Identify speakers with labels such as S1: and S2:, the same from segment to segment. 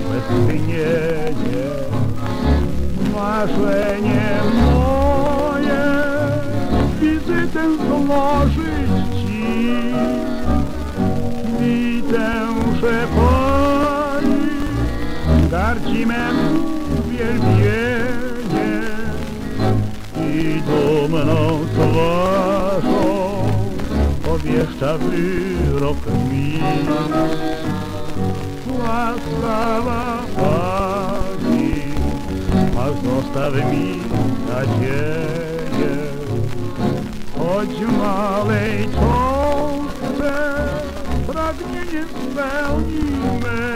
S1: westchnienie. Marzenie moje wizytę złożyć ci. Widzę, że Pani gardzi mem uwielbieniem i dumną twarzą obwieszcza wyrok mi. Łaskawa Pani, ach zostaw mi nadzieję, choć w małej cząstce pragnienie spełnimy.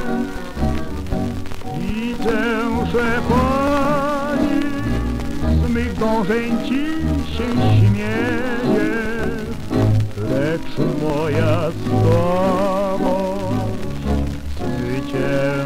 S1: Widzę, że Pani z mych dążeń Ci się śmieje, lecz moja słabość zwycięży.